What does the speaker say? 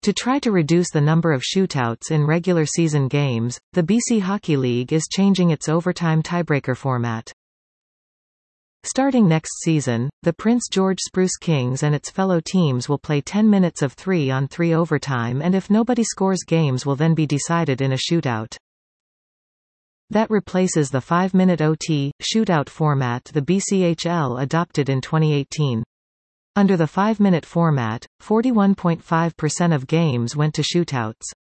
To try to reduce the number of shootouts in regular season games, the BC Hockey League is changing its overtime tiebreaker format. Starting next season, the Prince George Spruce Kings and its fellow teams will play 10 minutes of 3-on-3 overtime, and if nobody scores, games will then be decided in a shootout. That replaces the 5-minute OT, shootout format the BCHL adopted in 2018. Under the 5-minute format, 41.5% of games went to shootouts.